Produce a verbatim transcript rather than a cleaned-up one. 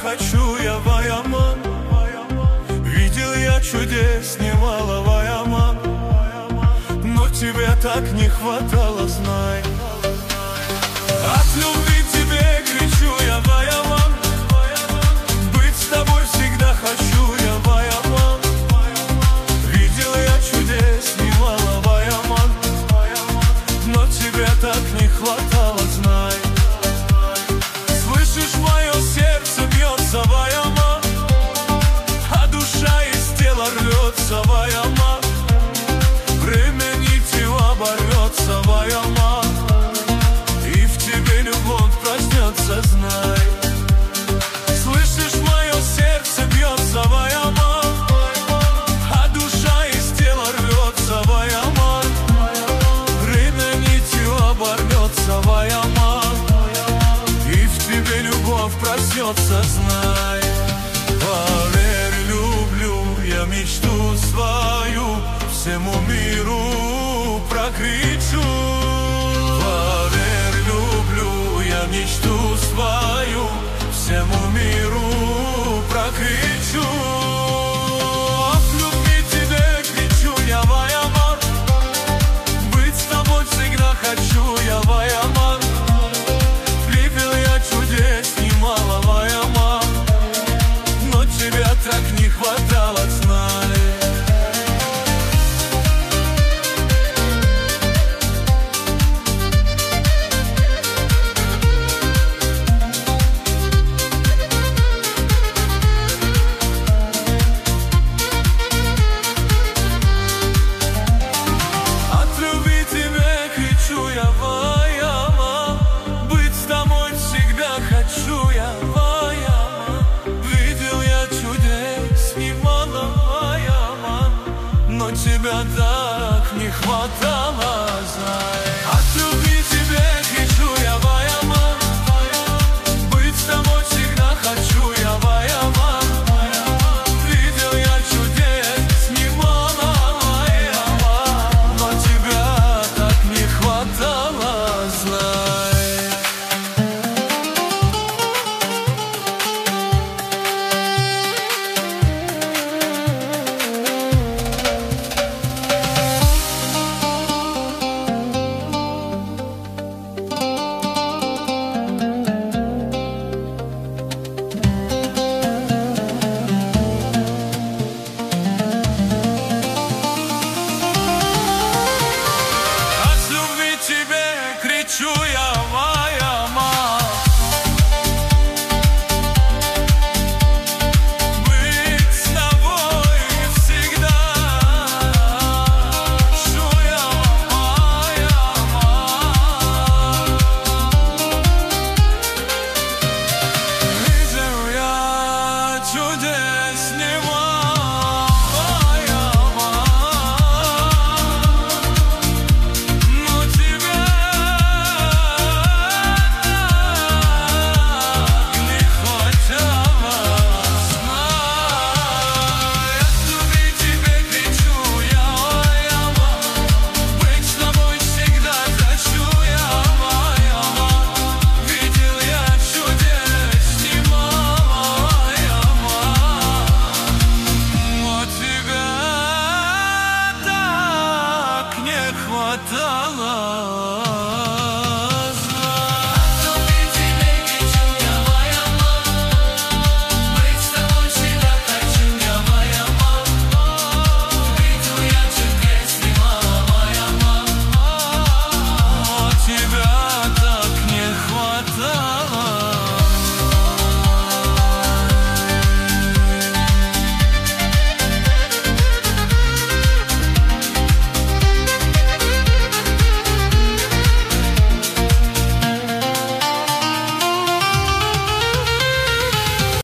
хочу я, Ваяма. Видел я чудес немало, Ваяма, но тебе так не хватало, знай. От любви тебе кричу я, Ваяма. Быть с тобой всегда хочу я, Ваяма. Видел я чудес немало, Ваяма, но тебе так не хватало, знай. Слышишь, мое сердце бьется, Ваяма, а душа из тела рвется, Ваяма. Время нитью оборвется, Ваяма, и в тебе любовь проснется, знай. Слышишь, мое сердце бьется, Ваяма, а душа из тела рвется, Ваяма. Время нитью оборвется, Ваяма, и в тебе любовь проснется, знай. Поверь, люблю я мечту свою, всему миру прокричу. Поверь, люблю я мечту свою, всему миру прокричу. От любви тебе кричу я, Ваяма. Быть с тобой всегда хочу я, Ваяма. Видел я чудес немало, Ваяма, но тебя так не хватало, знай. Тебя так не хватало, знай. От любви тебе кричу я, Ваяма. Быть с тобой всегда хочу я, Ваяма. Видел я чудес немало, Ваяма, но тебя так не хватало, знай. Кричу я, Ваяма. Быть с тобой всегда хочу я, Ваяма. Видел я чудес немало, Ваяма, но тебя хватало.